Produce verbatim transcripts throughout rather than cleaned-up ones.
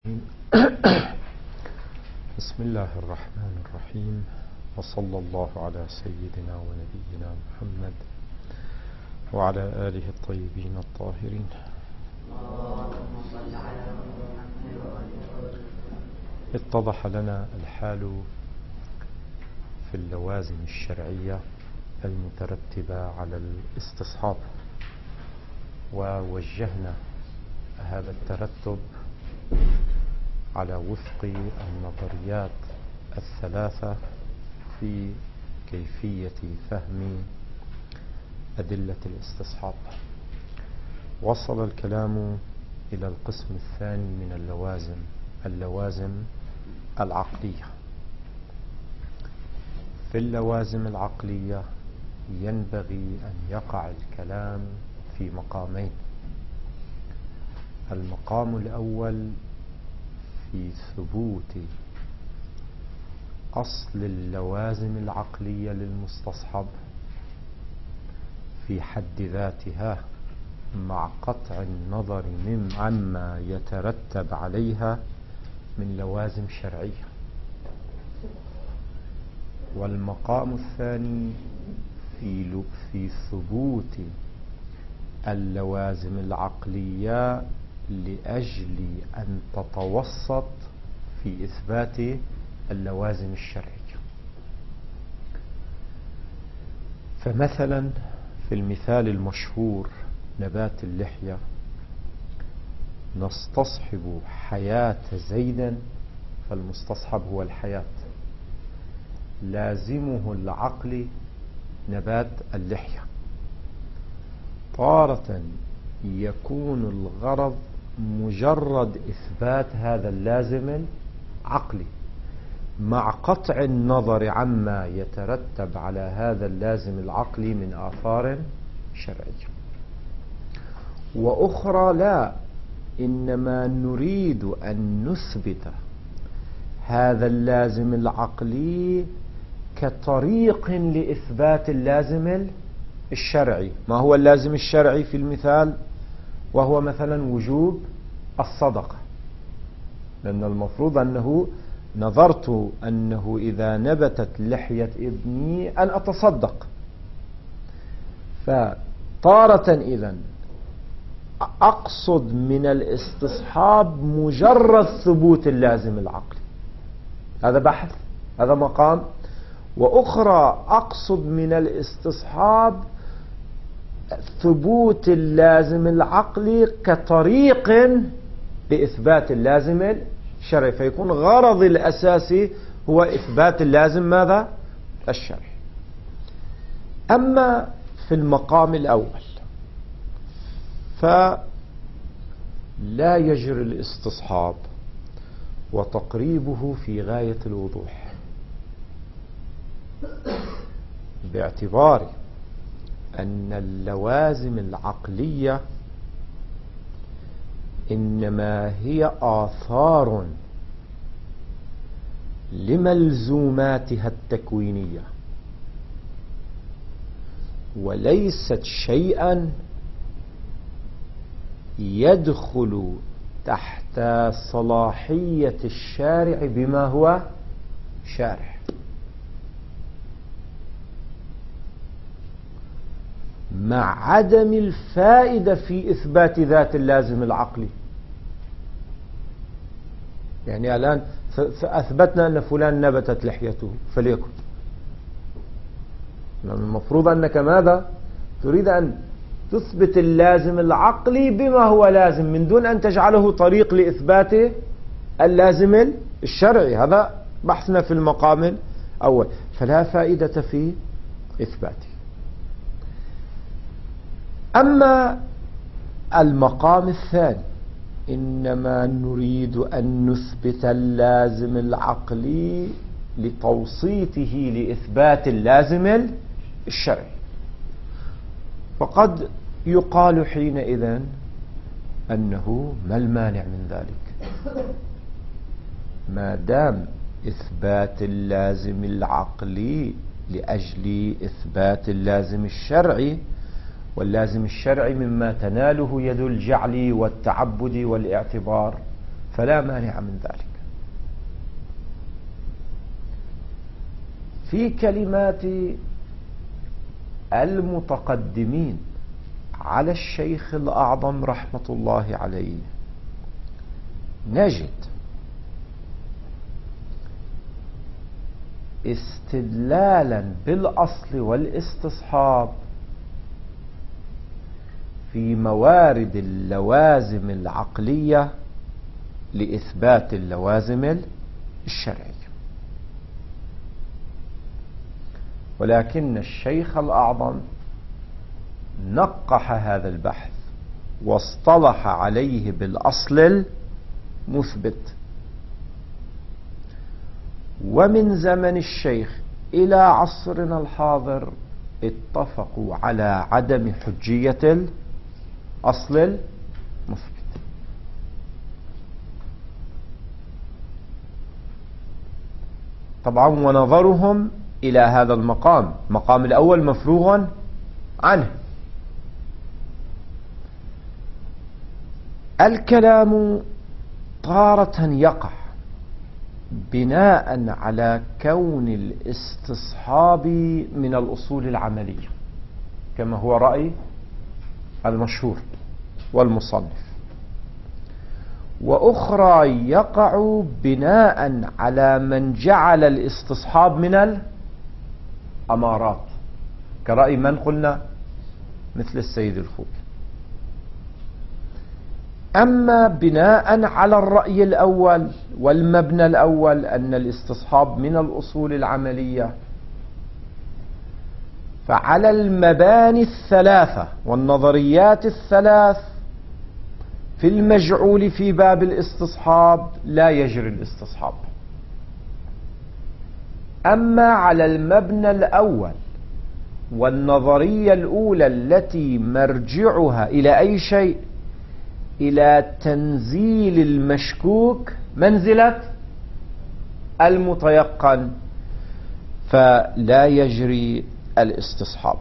بسم الله الرحمن الرحيم، وصلى الله على سيدنا ونبينا محمد وعلى آله الطيبين الطاهرين. اتضح لنا الحال في اللوازم الشرعية المترتبة على الاستصحاب، ووجهنا هذا الترتب على وفق النظريات الثلاثة في كيفية فهم أدلة الاستصحاب. وصل الكلام إلى القسم الثاني من اللوازم، اللوازم العقلية. في اللوازم العقلية ينبغي أن يقع الكلام في مقامين. المقام الأول في ثبوت أصل اللوازم العقلية للمستصحب في حد ذاتها، مع قطع النظر من عما يترتب عليها من لوازم شرعية. والمقام الثاني في في ثبوت اللوازم العقلية لأجل أن تتوسط في إثبات اللوازم الشرعية. فمثلا في المثال المشهور نبات اللحية، نستصحب حياة زيد، فالمستصحب هو الحياة، لازمه العقل نبات اللحية. تارة يكون الغرض مجرد إثبات هذا اللازم العقلي مع قطع النظر عما يترتب على هذا اللازم العقلي من آثار شرعية. وأخرى لا، إنما نريد أن نثبت هذا اللازم العقلي كطريق لإثبات اللازم الشرعي. ما هو اللازم الشرعي في المثال؟ وهو مثلا وجوب الصدقة، لأن المفروض أنه نظرت أنه إذا نبتت لحية ابني أن أتصدق. فطارة إذن أقصد من الاستصحاب مجرد ثبوت اللازم العقلي، هذا بحث، هذا مقام. وأخرى أقصد من الاستصحاب ثبوت اللازم العقلي كطريق لإثبات اللازم الشرعي، فيكون غرض الأساسي هو إثبات اللازم ماذا؟ الشرعي. أما في المقام الأول فلا يجري الاستصحاب وتقريبه في غاية الوضوح، باعتبار أن اللوازم العقلية إنما هي آثار لملزوماتها التكوينية، وليست شيئا يدخل تحت صلاحية الشارع بما هو شارع. مع عدم الفائدة في إثبات ذات اللازم العقلي. يعني الآن أثبتنا أن فلان نبتت لحيته فليكن، المفروض أنك ماذا؟ تريد أن تثبت اللازم العقلي بما هو لازم من دون أن تجعله طريق لإثبات اللازم الشرعي. هذا بحثنا في المقام الأول، فلا فائدة في إثباته. أما المقام الثاني إنما نريد أن نثبت اللازم العقلي لتوسيطه لإثبات اللازم الشرعي. فقد يقال حينئذ أنه ما المانع من ذلك؟ ما دام إثبات اللازم العقلي لأجل إثبات اللازم الشرعي، واللازم الشرعي مما تناله يد الجعل والتعبد والاعتبار، فلا مانع من ذلك. في كلمات المتقدمين على الشيخ الأعظم رحمة الله عليه نجد استدلالا بالأصل والاستصحاب في موارد اللوازم العقلية لإثبات اللوازم الشرعية. ولكن الشيخ الأعظم نقح هذا البحث واصطلح عليه بالأصل المثبت. ومن زمن الشيخ إلى عصرنا الحاضر اتفقوا على عدم حجية الأصل المثبت. طبعا ونظرهم إلى هذا المقام، المقام الأول مفروغ عنه. الكلام تارة يقع بناء على كون الاستصحاب من الأصول العملية كما هو رأي المشهور والمصنف، وأخرى يقع بناء على من جعل الاستصحاب من الأمارات كرأي من قلنا مثل السيد الخوئي. أما بناء على الرأي الأول والمبنى الأول أن الاستصحاب من الأصول العملية، فعلى المباني الثلاثة والنظريات الثلاث في المجعول في باب الاستصحاب لا يجري الاستصحاب. أما على المبنى الأول والنظرية الأولى التي مرجعها إلى أي شيء؟ إلى تنزيل المشكوك منزلة المتيقن، فلا يجري الاستصحاب.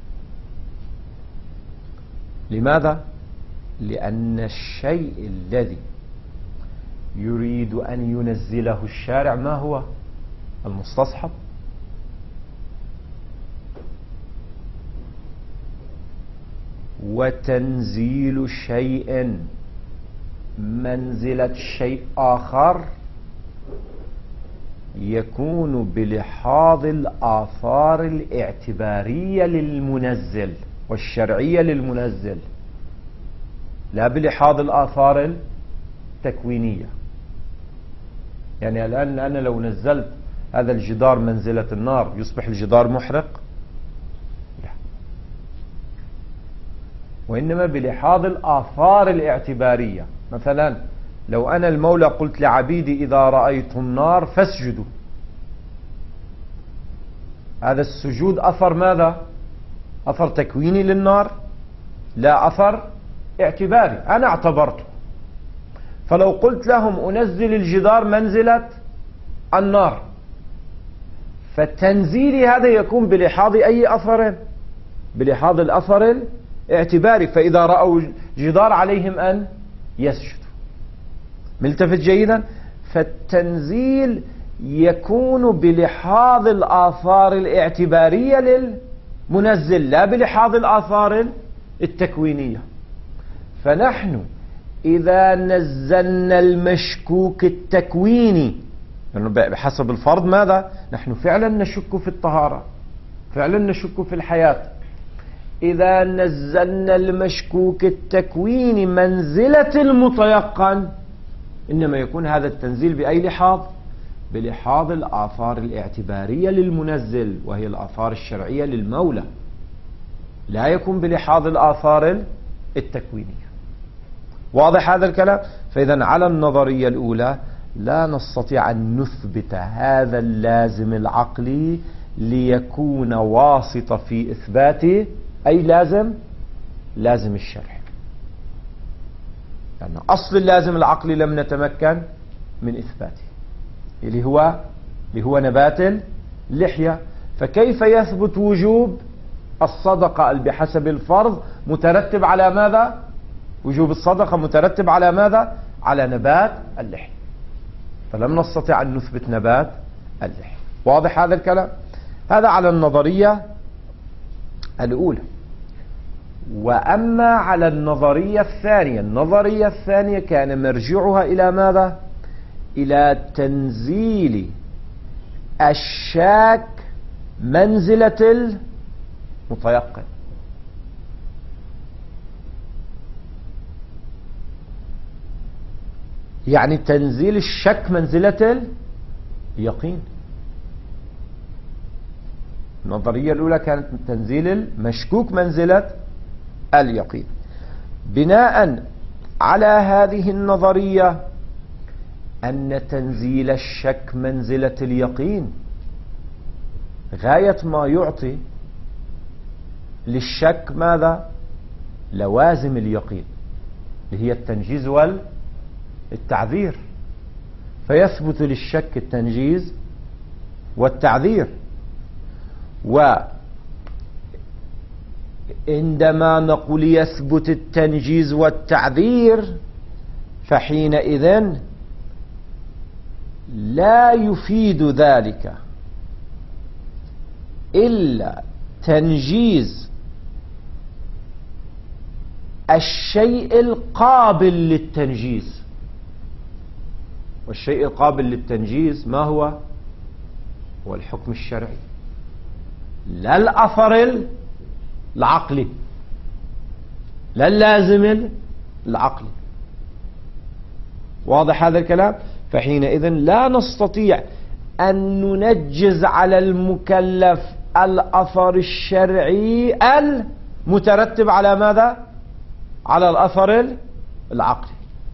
لماذا؟ لأن الشيء الذي يريد أن ينزله الشارع ما هو؟ المستصحب. وتنزيل شيء منزلة شيء آخر يكون بلحاظ الآثار الاعتبارية للمنزل والشرعية للمنزل، لا بلحاظ الآثار التكوينية. يعني الآن أنا لو نزلت هذا الجدار منزلة النار يصبح الجدار محرق؟ لا، وإنما بلحاظ الآثار الاعتبارية. مثلا لو أنا المولى قلت لعبيدي إذا رأيتم النار فاسجدوا، هذا السجود أثر ماذا؟ أثر تكويني للنار؟ لا، أثر اعتباري أنا اعتبرته. فلو قلت لهم أنزل الجدار منزلة النار، فالتنزيل هذا يكون بلحاظ أي أثر؟ بلحاظ الأثر الاعتباري. فإذا رأوا جدار عليهم أن يسجدوا. ملتفت جيدا؟ فالتنزيل يكون بلحاظ الآثار الاعتبارية للمنزل لا بلحاظ الآثار التكوينية. فنحن إذا نزلنا المشكوك التكويني، لأنه بحسب الفرض ماذا؟ نحن فعلا نشك في الطهارة، فعلا نشك في الحياة. إذا نزلنا المشكوك التكويني منزلة المتيقن، إنما يكون هذا التنزيل بأي لحاظ؟ بلحاظ الآثار الاعتبارية للمنزل، وهي الآثار الشرعية للمولى، لا يكون بلحاظ الآثار التكوينية. واضح هذا الكلام؟ فإذا على النظرية الأولى لا نستطيع أن نثبت هذا اللازم العقلي ليكون واسطة في إثبات أي لازم؟ لازم الشرع. لأن يعني أصل اللازم العقلي لم نتمكن من إثباته، اللي هو اللي هو نبات اللحية. فكيف يثبت وجوب الصدقة بحسب الفرض مترتب على ماذا؟ وجوب الصدقة مترتب على ماذا؟ على نبات اللحية، فلم نستطع أن نثبت نبات اللحية. واضح هذا الكلام؟ هذا على النظرية الأولى. وأما على النظرية الثانية، النظرية الثانية كان مرجعها إلى ماذا؟ إلى تنزيل الشاك منزلة المتيقن. يعني تنزيل الشك منزلة اليقين. النظرية الأولى كانت تنزيل المشكوك منزلة اليقين. بناء على هذه النظرية أن تنزيل الشك منزلة اليقين غاية ما يعطي للشك ماذا؟ لوازم اليقين اللي هي التنجيز والتعذير، فيثبت للشك التنجيز والتعذير. وعندما نقول يثبت التنجيز والتعذير فحينئذ لا يفيد ذلك إلا تنجيز الشيء القابل للتنجيز. والشيء القابل للتنجيز ما هو؟ هو الحكم الشرعي، لا الأثر العقلي، لا اللازم العقلي. واضح هذا الكلام؟ فحينئذ لا نستطيع أن ننجز على المكلف الأثر الشرعي المترتب على ماذا؟ على الأثر العقلي.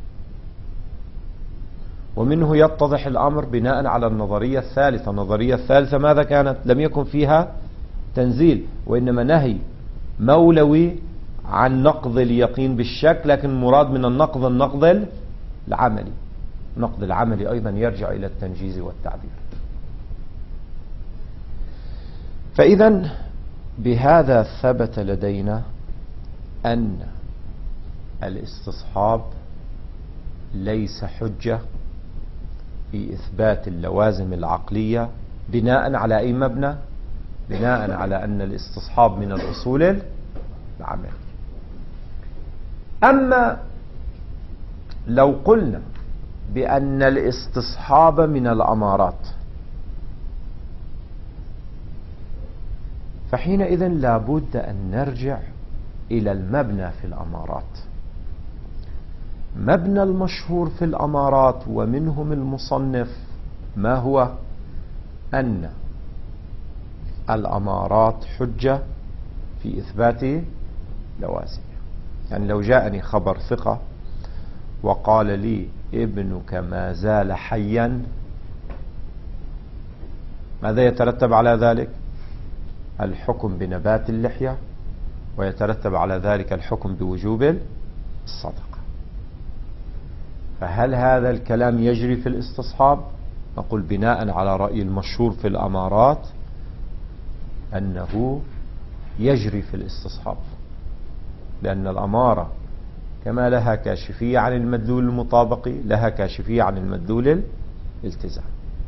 ومنه يتضح الأمر بناء على النظرية الثالثة. النظرية الثالثة ماذا كانت؟ لم يكن فيها تنزيل، وإنما نهي مولوي عن نقض اليقين بالشك، لكن مراد من النقض النقض العملي. النقض العملي أيضا يرجع إلى التنجيز والتعذير. فإذا بهذا ثبت لدينا أن الاستصحاب ليس حجة في إثبات اللوازم العقلية بناء على أي مبنى؟ بناء على أن الاستصحاب من الأصول العمل. أما لو قلنا بأن الاستصحاب من الأمارات فحينئذ لابد أن نرجع إلى المبنى في الأمارات. مبنى المشهور في الأمارات ومنهم المصنف ما هو؟ أن الأمارات حجة في إثبات لوازم. يعني لو جاءني خبر ثقة وقال لي ابنك ما زال حيا، ماذا يترتب على ذلك؟ الحكم بنبات اللحية، ويترتب على ذلك الحكم بوجوب الصدقة. فهل هذا الكلام يجري في الاستصحاب؟ نقول بناء على رأي المشهور في الأمارات أنه يجري في الاستصحاب، لأن الأمارة كما لها كاشفية عن المدلول المطابقي لها كاشفية عن المدلول الالتزام.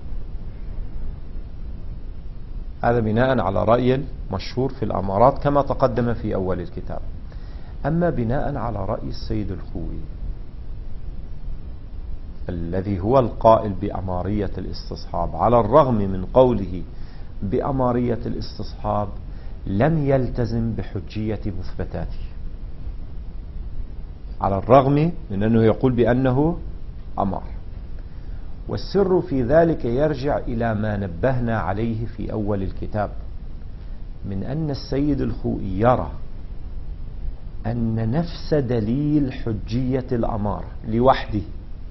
هذا بناء على رأي المشهور في الأمارات كما تقدم في أول الكتاب. أما بناء على رأي السيد الخوئي الذي هو القائل بأمارية الاستصحاب، على الرغم من قوله بأمارية الاستصحاب لم يلتزم بحجية مثبتاته، على الرغم من أنه يقول بأنه أمر. والسر في ذلك يرجع إلى ما نبهنا عليه في أول الكتاب من أن السيد الخوئي يرى أن نفس دليل حجية الأمارة لوحده،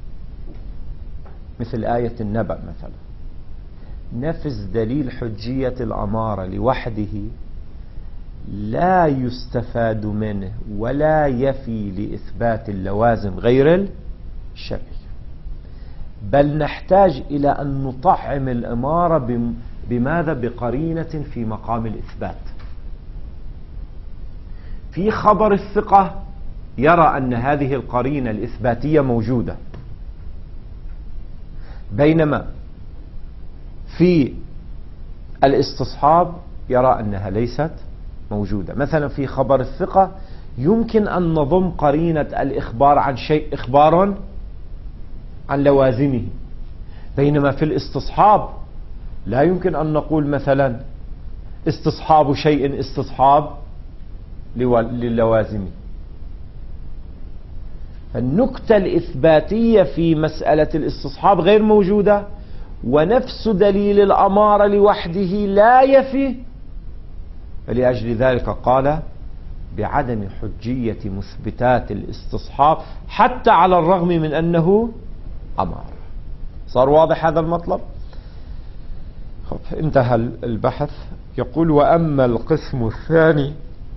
مثل آية النبأ مثلا، نفس دليل حجية الأمارة لوحده لا يستفاد منه ولا يفي لإثبات اللوازم غير الشرعي، بل نحتاج إلى أن نطعم الأمارة بماذا؟ بقرينة في مقام الإثبات. في خبر الثقة يرى أن هذه القرينة الإثباتية موجودة، بينما في الاستصحاب يرى أنها ليست موجودة. مثلا في خبر الثقة يمكن أن نضم قرينة الإخبار عن شيء إخبار عن لوازمه، بينما في الاستصحاب لا يمكن أن نقول مثلا استصحاب شيء استصحاب للوازمه. فالنكتة الإثباتية في مسألة الاستصحاب غير موجودة، ونفس دليل الأمارة لوحده لا يفي، فلأجل ذلك قال بعدم حجية مثبتات الاستصحاب حتى على الرغم من أنه أمر. صار واضح هذا المطلب؟ انتهى البحث. يقول: وأما القسم الثاني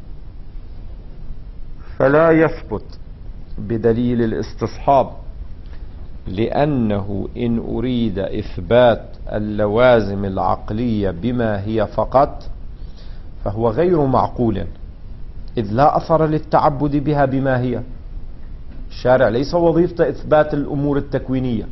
فلا يثبت بدليل الاستصحاب، لأنه إن أريد إثبات اللوازم العقلية بما هي فقط فهو غير معقول، إذ لا أثر للتعبد بها بما هي. الشارع ليس وظيفته إثبات الأمور التكوينية.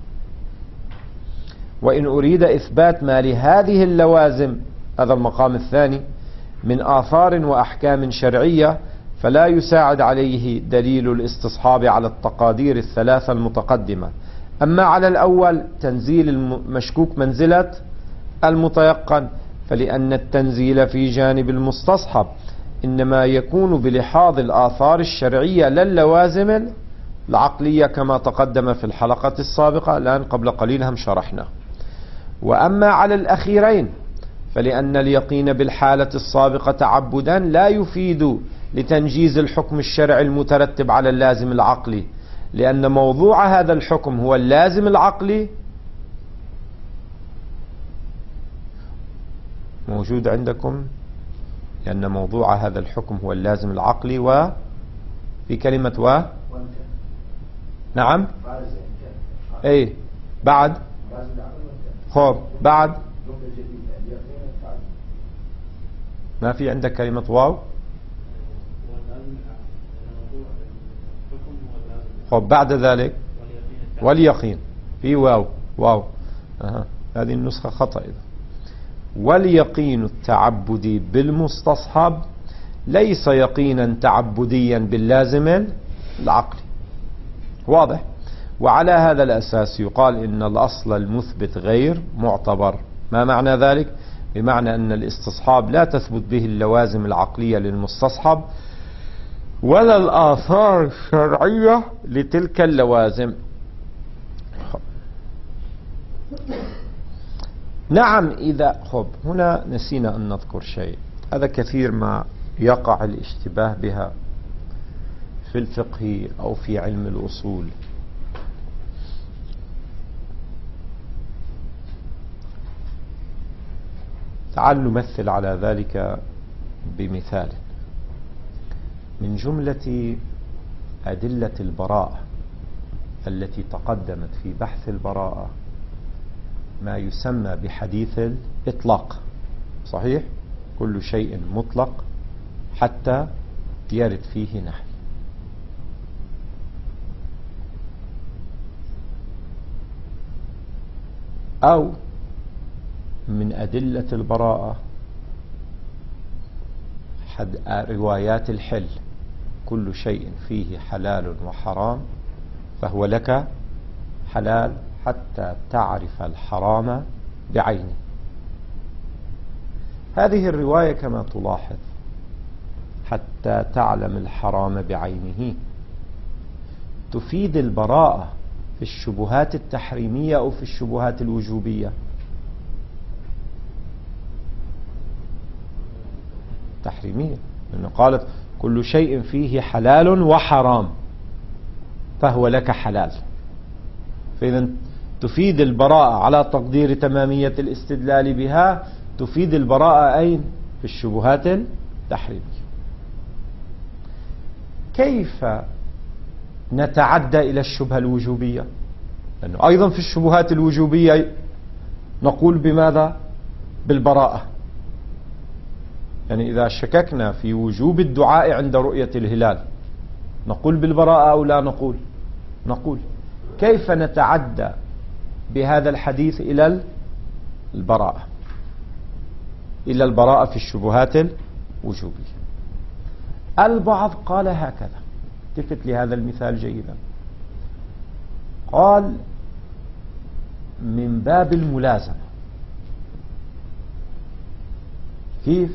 وإن أريد إثبات ما لهذه اللوازم، هذا المقام الثاني، من آثار وأحكام شرعية، فلا يساعد عليه دليل الاستصحاب على التقادير الثلاثة المتقدمة. أما على الأول تنزيل المشكوك منزلة المتيقن، فلأن التنزيل في جانب المستصحب إنما يكون بلحاظ الآثار الشرعية لا اللوازم العقلية، كما تقدم في الحلقة السابقة، الآن قبل قليل هم شرحنا. وأما على الأخيرين فلأن اليقين بالحالة السابقة تعبدا لا يفيد لتنجيز الحكم الشرعي المترتب على اللازم العقلي، لأن موضوع هذا الحكم هو اللازم العقلي موجود عندكم، لأن موضوع هذا الحكم هو اللازم العقلي. وفي كلمة و نعم اي بعد خب بعد ما في عندك كلمة واو. خب بعد ذلك واليقين في واو واو أه. هذه النسخة خطأ إذا. واليقين التعبدي بالمستصحب ليس يقينا تعبديا باللازم العقلي. واضح؟ وعلى هذا الأساس يقال إن الأصل المثبت غير معتبر. ما معنى ذلك؟ بمعنى أن الاستصحاب لا تثبت به اللوازم العقلية للمستصحب ولا الآثار الشرعية لتلك اللوازم. نعم إذا خب هنا نسينا أن نذكر شيء، هذا كثير ما يقع الاشتباه بها في الفقه أو في علم الأصول. تعال نمثل على ذلك بمثال. من جملة أدلة البراءة التي تقدمت في بحث البراءة ما يسمى بحديث الإطلاق. صحيح؟ كل شيء مطلق حتى يرد فيه نهي. أو من أدلة البراءة حد روايات الحل، كل شيء فيه حلال وحرام فهو لك حلال حتى تعرف الحرام بعينه. هذه الرواية كما تلاحظ حتى تعلم الحرام بعينه تفيد البراءة في الشبهات التحريمية أو في الشبهات الوجوبية؟ تحريمية، لأنه قالت كل شيء فيه حلال وحرام فهو لك حلال. فإذا تفيد البراءة على تقدير تمامية الاستدلال بها، تفيد البراءة أين؟ في الشبهات التحريمية. كيف نتعدى إلى الشبهة الوجوبية؟ لأنه أيضا في الشبهات الوجوبية نقول بماذا؟ بالبراءة. يعني إذا شككنا في وجوب الدعاء عند رؤية الهلال نقول بالبراءة أو لا نقول؟ نقول. كيف نتعدى بهذا الحديث إلى البراءة، إلى البراءة في الشبهات الوجوبية. البعض قال هكذا، التفت لهذا المثال جيدا، قال من باب الملازمة. كيف؟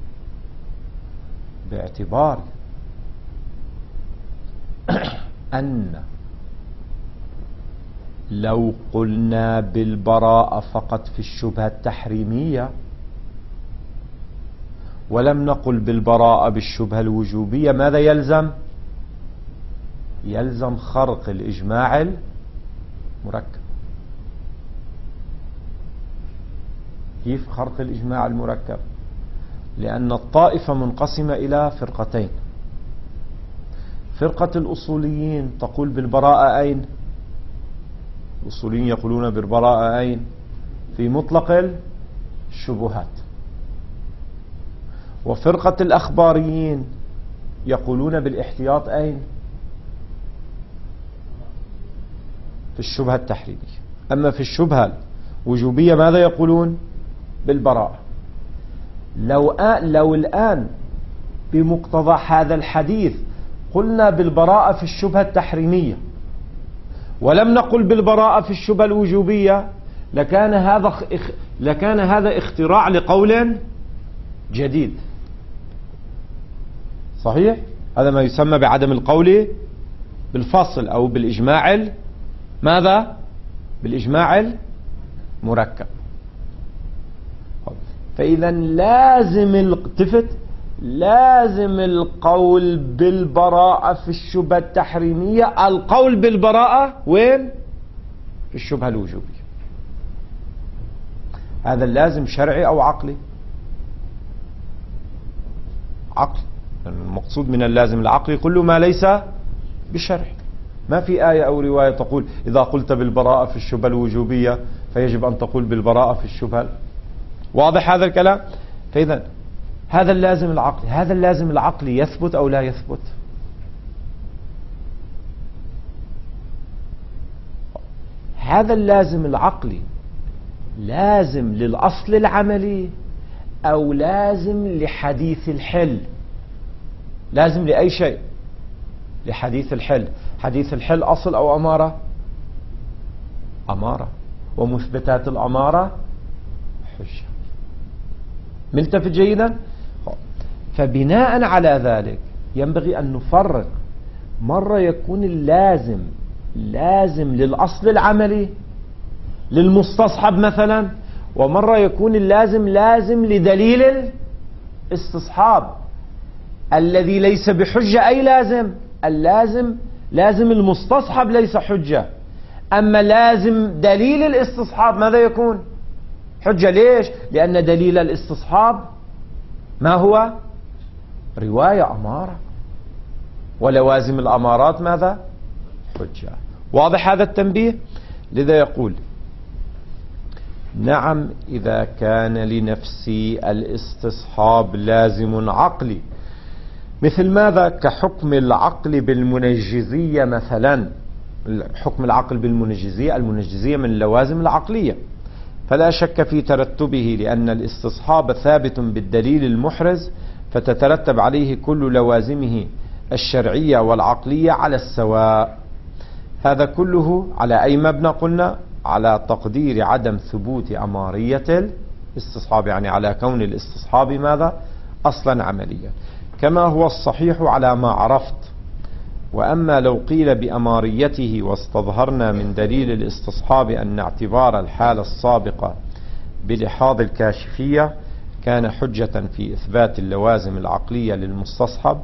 باعتبار أن لو قلنا بالبراءة فقط في الشبهة التحريمية ولم نقل بالبراءة بالشبهة الوجوبية، ماذا يلزم؟ يلزم خرق الإجماع المركب. كيف خرق الإجماع المركب؟ لأن الطائفة منقسمة إلى فرقتين. فرقة الأصوليين تقول بالبراءة أين؟ الأصوليين يقولون بالبراءة أين؟ في مطلق الشبهات. وفرقة الأخباريين يقولون بالاحتياط أين؟ في الشبهة التحريمية. أما في الشبهة الوجوبية ماذا يقولون؟ بالبراءة. لو آن لو الآن بمقتضى هذا الحديث قلنا بالبراءة في الشبهة التحريمية ولم نقل بالبراءة في الشبهة الوجوبية، لكان هذا لكان هذا اختراع لقول جديد. صحيح؟ هذا ما يسمى بعدم القول بالفصل أو بالإجماع ماذا؟ بالإجماع المركب. فإذا لازم التفت لازم القول بالبراءة في الشبهة التحريمية القول بالبراءة وين؟ في الشبهة الوجوبية. هذا اللازم شرعي أو عقلي؟ عقل. المقصود من اللازم العقلي كل ما ليس بشرع. ما في آية أو رواية تقول إذا قلت بالبراءة في الشبهة الوجوبية فيجب أن تقول بالبراءة في الشبهة. واضح هذا الكلام؟ فإذا هذا اللازم العقلي، هذا اللازم العقلي يثبت أو لا يثبت؟ هذا اللازم العقلي لازم للأصل العملي أو لازم لحديث الحل؟ لازم لأي شيء؟ لحديث الحل. حديث الحل أصل أو أمارة؟ أمارة. ومثبتات الأمارة حجة. ملتفت جيدا؟ فبناء على ذلك ينبغي أن نفرق. مرة يكون اللازم لازم للأصل العملي للمستصحب مثلا، ومرة يكون اللازم لازم لدليل الاستصحاب الذي ليس بحجة. أي لازم؟ اللازم لازم المستصحب ليس حجة، أما لازم دليل الاستصحاب ماذا يكون؟ حجة. ليش؟ لأن دليل الاستصحاب ما هو؟ رواية أمارة، ولوازم الأمارات ماذا؟ حجة. واضح هذا التنبيه؟ لذا يقول نعم إذا كان لنفسي الاستصحاب لازم عقلي، مثل ماذا؟ كحكم العقل بالمنجزية مثلا. حكم العقل بالمنجزية، المنجزية من اللوازم العقلية، فلا شك في ترتبه لأن الاستصحاب ثابت بالدليل المحرز، فتترتب عليه كل لوازمه الشرعية والعقلية على السواء. هذا كله على أي مبنى؟ قلنا على تقدير عدم ثبوت أمارية الاستصحاب، يعني على كون الاستصحاب ماذا؟ أصلا عمليا، كما هو الصحيح على ما عرفت. وأما لو قيل بأماريته واستظهرنا من دليل الاستصحاب أن اعتبار الحالة السابقة بلحاظ الكاشفية كان حجة في إثبات اللوازم العقلية للمستصحب،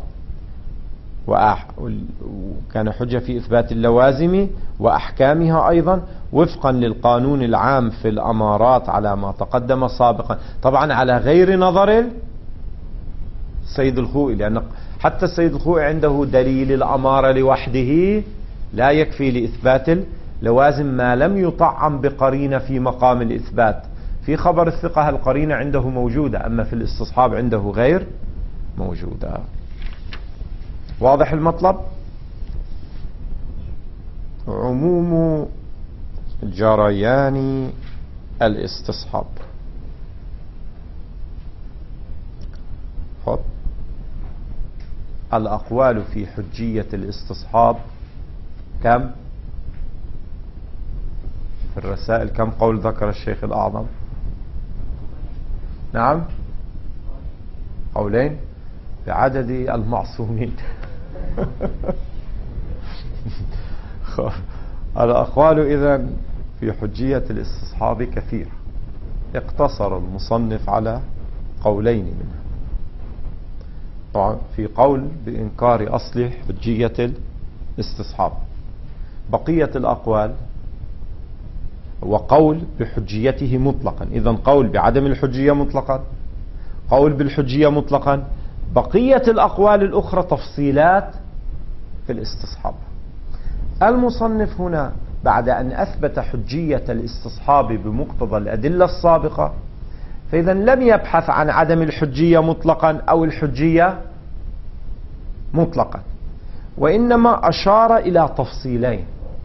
وكان حجة في إثبات اللوازم وأحكامها أيضا وفقا للقانون العام في الأمارات على ما تقدم سابقا، طبعا على غير نظر السيد الخوئي، لأن حتى السيد الخوئي عنده دليل الأمارة لوحده لا يكفي لإثبات اللوازم ما لم يطعم بقرينة في مقام الإثبات. في خبر الثقة القرينة عنده موجودة، أما في الاستصحاب عنده غير موجودة. واضح المطلب؟ عموم جريان الاستصحاب. خب الأقوال في حجية الاستصحاب كم؟ في الرسائل كم قول ذكر الشيخ الأعظم؟ نعم قولين بعدد المعصومين. الأقوال إذن في حجية الاستصحاب كثيرة، اقتصر المصنف على قولين منها. طبعا في قول بإنكار أصل حجية الاستصحاب، بقية الأقوال وقول بحجيته مطلقا. إذن قول بعدم الحجية مطلقا، قول بالحجية مطلقا، بقية الأقوال الأخرى تفصيلات في الاستصحاب. المصنف هنا بعد أن أثبت حجية الاستصحاب بمقتضى الأدلة السابقة، فإذا لم يبحث عن عدم الحجية مطلقا أو الحجية مطلقا، وإنما أشار إلى تفصيلين.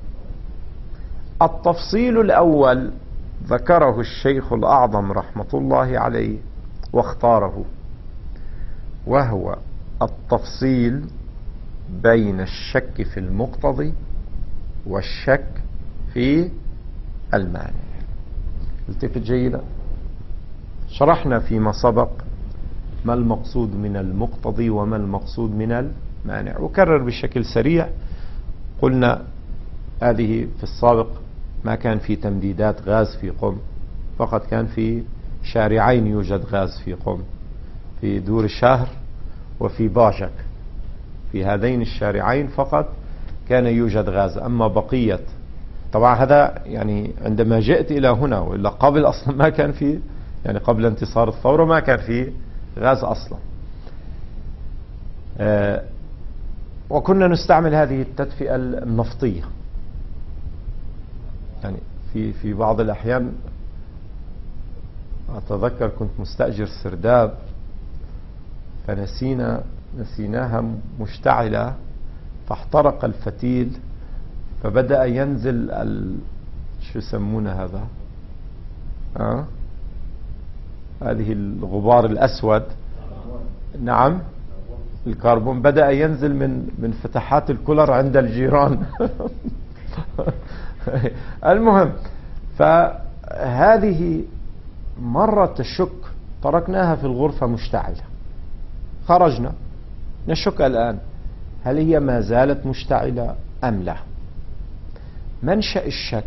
التفصيل الأول ذكره الشيخ الأعظم رحمة الله عليه واختاره، وهو التفصيل بين الشك في المقتضي والشك في المانع. التفت جيدا، شرحنا فيما سبق ما المقصود من المقتضي وما المقصود من المانع، وكرر بشكل سريع. قلنا هذه في السابق ما كان في تمديدات غاز في قم، فقط كان في شارعين يوجد غاز في قم، في دور الشهر وفي باجك، في هذين الشارعين فقط كان يوجد غاز. أما بقية، طبعا هذا يعني عندما جئت إلى هنا، وإلا قبل أصلا ما كان في، يعني قبل انتصار الثورة ما كان في غاز أصلا. آه وكنا نستعمل هذه التدفئة النفطية، يعني في في بعض الأحيان أتذكر كنت مستأجر سرداب، فنسينا نسيناها مشتعلة، فاحترق الفتيل، فبدأ ينزل ال... شو يسمونه هذا؟ أه؟ هذه الغبار الأسود، نعم الكربون، بدأ ينزل من من فتحات الكولر عند الجيران. المهم، فهذه مرة تشك، تركناها في الغرفة مشتعلة، خرجنا نشك الآن هل هي ما زالت مشتعلة أم لا. منشأ الشك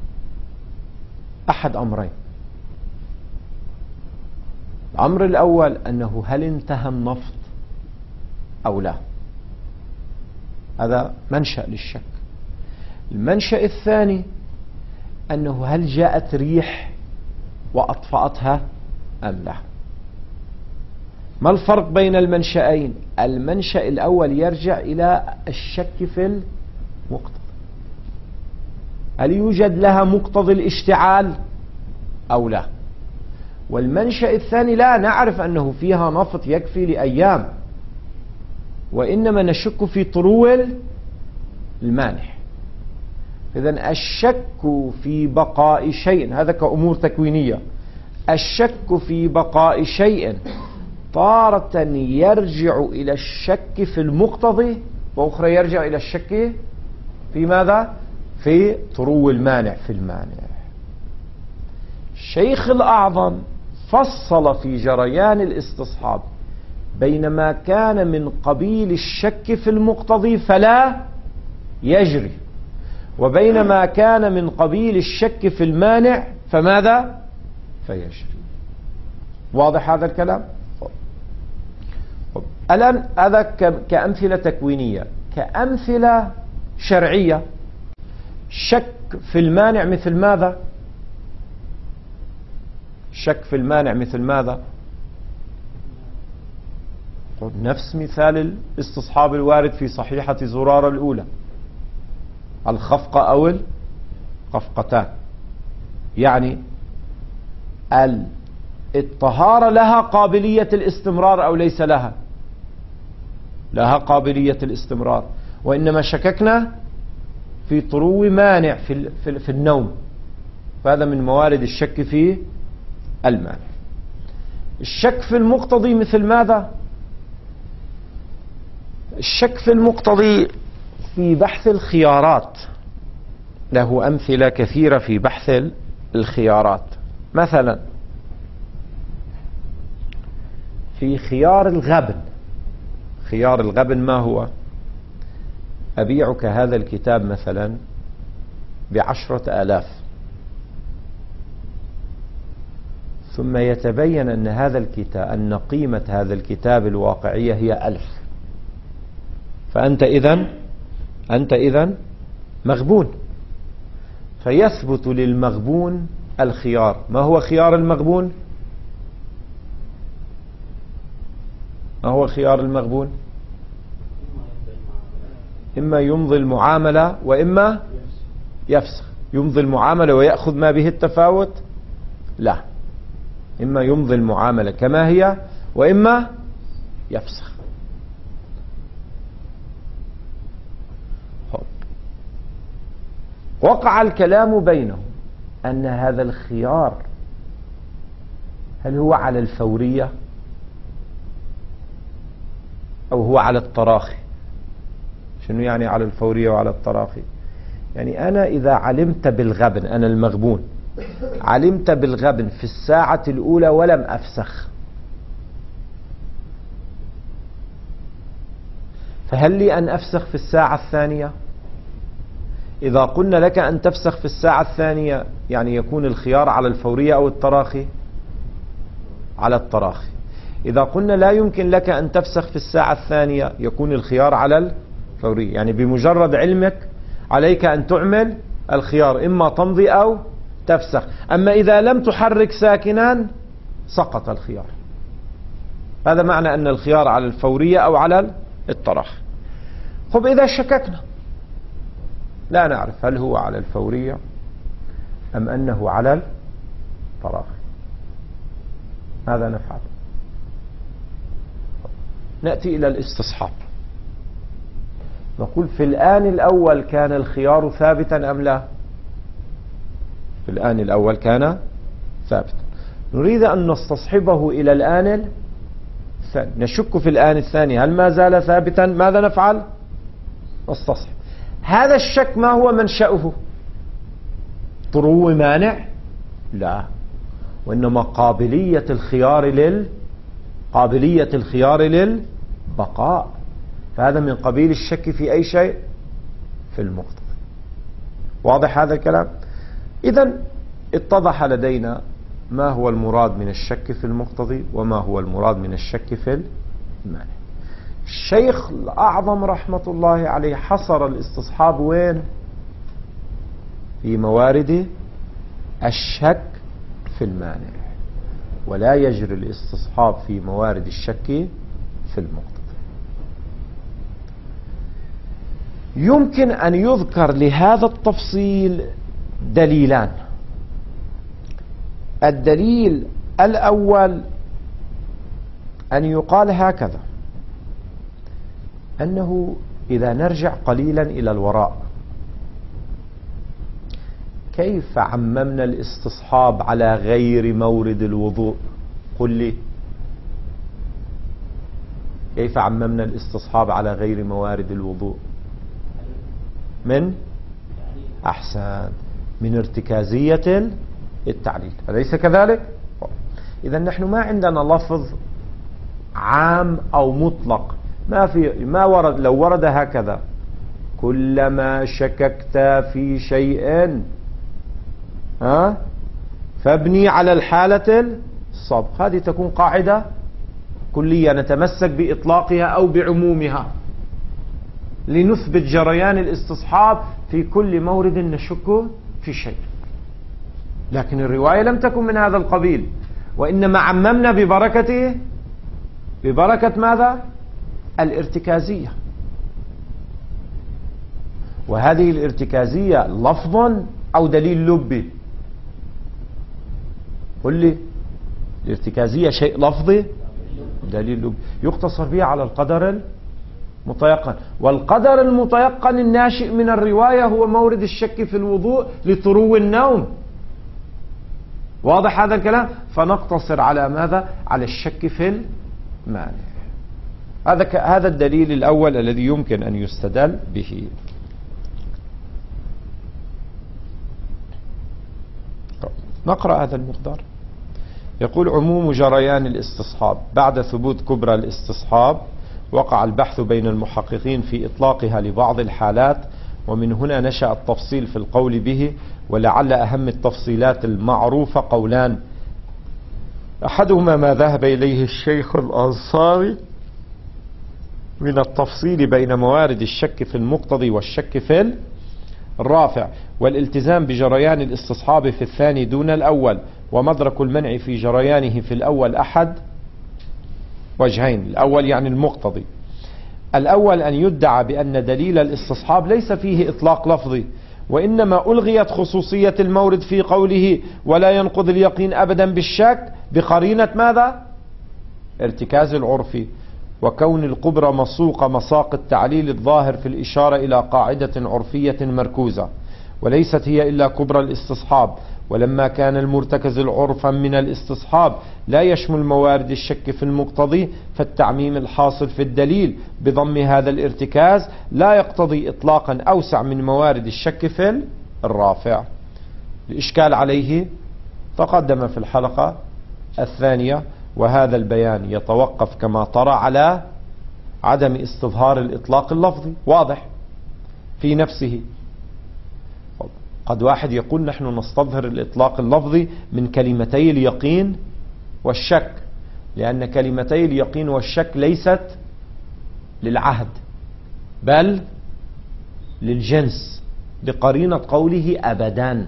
أحد أمرين. الأمر الأول أنه هل انتهى النفط أو لا، هذا منشأ للشك. المنشأ الثاني أنه هل جاءت ريح وأطفأتها أم لا. ما الفرق بين المنشأين؟ المنشأ الأول يرجع إلى الشك في المقتضى، هل يوجد لها مقتضى الاشتعال أو لا. والمنشأ الثاني لا نعرف أنه فيها نفط يكفي لأيام، وإنما نشك في طرو المانع. إذن الشك في بقاء شيء، هذا كأمور تكوينية، الشك في بقاء شيء تارة يرجع إلى الشك في المقتضي، وأخرى يرجع إلى الشك في ماذا؟ في طرو المانع، في المانع. الشيخ الأعظم فصل في جريان الاستصحاب بين ما كان من قبيل الشك في المقتضي فلا يجري، وبين ما كان من قبيل الشك في المانع فماذا؟ فيجري. واضح هذا الكلام؟ الآن هذا كأمثلة تكوينية. كأمثلة شرعية، شك في المانع مثل ماذا؟ شك في المانع مثل ماذا؟ نفس مثال الاستصحاب الوارد في صحيحة زرارة الأولى، الخفقة أو الخفقتان. يعني الطهارة لها قابلية الاستمرار أو ليس لها؟ لها قابلية الاستمرار، وإنما شككنا في طرو مانع في, في, في النوم، فهذا من موارد الشك في المانع. الشك في المقتضي مثل ماذا؟ الشك في المقتضي في بحث الخيارات، له أمثلة كثيرة في بحث الخيارات. مثلا في خيار الغبن. خيار الغبن ما هو؟ أبيعك هذا الكتاب مثلا بعشرة آلاف، ثم يتبين أن هذا الكتاب أن قيمة هذا الكتاب الواقعية هي ألف، فأنت إذن أنت إذن مغبون. فيثبت للمغبون الخيار. ما هو خيار المغبون؟ ما هو خيار المغبون؟ إما يمضي المعاملة وإما يفسخ. يمضي المعاملة ويأخذ ما به التفاوت؟ لا، إما يمضي المعاملة كما هي وإما يفسخ. وقع الكلام بينهم أن هذا الخيار هل هو على الفورية أو هو على التراخي؟ شنو يعني على الفورية وعلى التراخي؟ يعني أنا إذا علمت بالغبن، أنا المغبون علمت بالغبن في الساعة الأولى ولم أفسخ، فهل لي أن أفسخ في الساعة الثانية؟ إذا قلنا لك أن تفسخ في الساعة الثانية يعني يكون الخيار على الفورية أو التراخي؟ على التراخي. إذا قلنا لا يمكن لك أن تفسخ في الساعة الثانية يكون الخيار على الفورية. يعني بمجرد علمك عليك أن تعمل الخيار، إما تمضي أو تفسخ. أما إذا لم تحرك ساكنان سقط الخيار. هذا معنى أن الخيار على الفورية أو على التراخي. خب إذا شككنا لا نعرف هل هو على الفورية أم أنه على التراخي، ماذا نفعل؟ نأتي إلى الاستصحاب. نقول في الآن الأول كان الخيار ثابتا أم لا؟ في الآن الأول كان ثابتا. نريد أن نستصحبه إلى الآن الثاني. نشك في الآن الثاني هل ما زال ثابتا؟ ماذا نفعل؟ نستصحب. هذا الشك ما هو منشأه؟ طرو مانع؟ لا، وإنما قابلية الخيار لل قابلية الخيار للبقاء. فهذا من قبيل الشك في أي شيء؟ في المقتضي. واضح هذا الكلام؟ إذن اتضح لدينا ما هو المراد من الشك في المقتضي وما هو المراد من الشك في المانع. الشيخ الأعظم رحمة الله عليه حصر الاستصحاب وين؟ في موارد الشك في المانع، ولا يجري الاستصحاب في موارد الشك في المقتضي. يمكن أن يذكر لهذا التفصيل دليلان. الدليل الأول أن يقال هكذا، أنه إذا نرجع قليلا إلى الوراء، كيف عممنا الاستصحاب على غير مورد الوضوء؟ قل لي كيف عممنا الاستصحاب على غير موارد الوضوء؟ من أحسن من ارتكازية التعليل، أليس كذلك؟ إذا نحن ما عندنا لفظ عام أو مطلق، ما في ما ورد. لو ورد هكذا كلما شككت في شيء ها فابني على الحالة السابقة، هذه تكون قاعدة كلية نتمسك بإطلاقها أو بعمومها لنثبت جريان الاستصحاب في كل مورد نشك في شيء. لكن الرواية لم تكن من هذا القبيل، وإنما عممنا ببركته ببركة ماذا؟ الارتكازية. وهذه الارتكازية لفظ أو دليل لبي؟ قل لي. الارتكازية شيء لفظي، دليل لبي يقتصر به على القدر المتيقن، والقدر المتيقن الناشئ من الرواية هو مورد الشك في الوضوء لطرو النوم. واضح هذا الكلام؟ فنقتصر على ماذا؟ على الشك في المانع. هذا ك... هذا الدليل الأول الذي يمكن أن يستدل به. نقرأ هذا المقدار. يقول: عموم جريان الاستصحاب بعد ثبوت كبرى الاستصحاب وقع البحث بين المحققين في إطلاقها لبعض الحالات، ومن هنا نشأ التفصيل في القول به. ولعل أهم التفصيلات المعروفة قولان: أحدهما ما ذهب إليه الشيخ الأنصاري من التفصيل بين موارد الشك في المقتضي والشك في الرافع، والالتزام بجريان الاستصحاب في الثاني دون الأول، ومدرك المنع في جريانه في الأول أحد وجهين. الأول يعني المقتضي. الأول أن يدعى بأن دليل الاستصحاب ليس فيه إطلاق لفظي، وإنما ألغيت خصوصية المورد في قوله ولا ينقض اليقين أبدا بالشك بقرينة ماذا؟ ارتكاز العرف، وكون الكبرى مسوق مساق التعليل الظاهر في الإشارة إلى قاعدة عرفية مركوزة، وليست هي إلا كبرى الاستصحاب. ولما كان المرتكز العرفا من الاستصحاب لا يشمل موارد الشك في المقتضي، فالتعميم الحاصل في الدليل بضم هذا الارتكاز لا يقتضي إطلاقا أوسع من موارد الشك في الرافع. الإشكال عليه تقدم في الحلقة الثانية، وهذا البيان يتوقف كما ترى على عدم استظهار الإطلاق اللفظي. واضح في نفسه. قد واحد يقول نحن نستظهر الإطلاق اللفظي من كلمتي اليقين والشك، لأن كلمتي اليقين والشك ليست للعهد بل للجنس بقرينة قوله أبدان.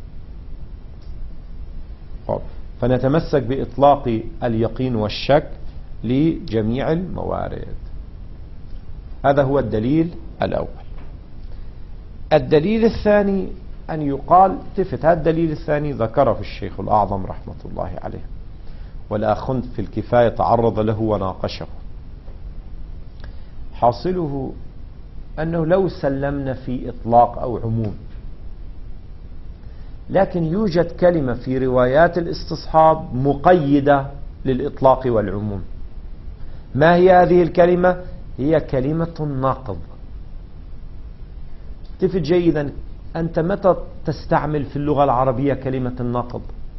فنتمسك بإطلاق اليقين والشك لجميع الموارد. هذا هو الدليل الأول. الدليل الثاني أن يقال تفت. هذا الدليل الثاني ذكره الشيخ الأعظم رحمة الله عليه، والآخوند في الكفاية تعرض له وناقشه. حاصله أنه لو سلمنا في إطلاق أو عموم، لكن يوجد كلمة في روايات الاستصحاب مقيدة للإطلاق والعموم. ما هي هذه الكلمة؟ هي كلمة النقض. تفت جيدا، أنت متى تستعمل في اللغة العربية كلمة النقض؟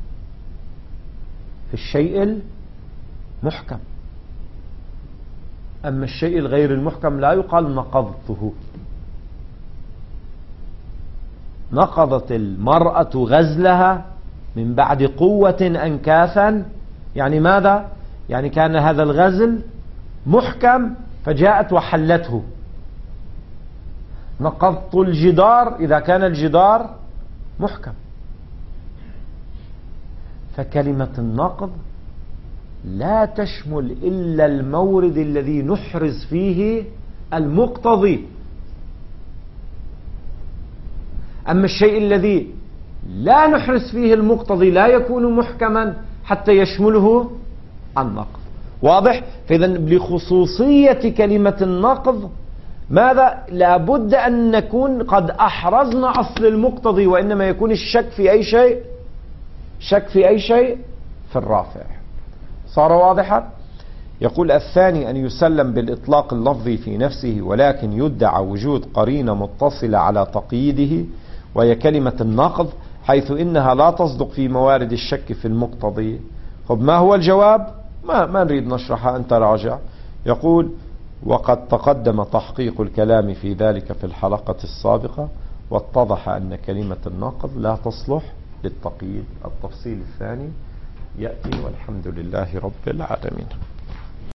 في الشيء المحكم. أما الشيء الغير المحكم لا يقال نقضته. نقضت المرأة غزلها من بعد قوة أنكاثا، يعني ماذا؟ يعني كان هذا الغزل محكم فجاءت وحلته. نقضت الجدار إذا كان الجدار محكم. فكلمة النقض لا تشمل إلا المورد الذي نحرز فيه المقتضي. أما الشيء الذي لا نحرز فيه المقتضي لا يكون محكما حتى يشمله النقض. واضح؟ فإذا لخصوصية كلمة النقض ماذا؟ لابد أن نكون قد أحرزنا أصل المقتضي، وإنما يكون الشك في أي شيء؟ شك في أي شيء؟ في الرافع. صار واضحا؟ يقول الثاني أن يسلم بالإطلاق اللفظي في نفسه، ولكن يدعى وجود قرينة متصلة على تقييده، وهي كلمة النقض، حيث إنها لا تصدق في موارد الشك في المقتضي. طب ما هو الجواب؟ ما, ما نريد نشرحها، أنت راجع. يقول: وقد تقدم تحقيق الكلام في ذلك في الحلقة السابقة، واتضح أن كلمة النقض لا تصلح للتقييد. التفصيل الثاني يأتي، والحمد لله رب العالمين.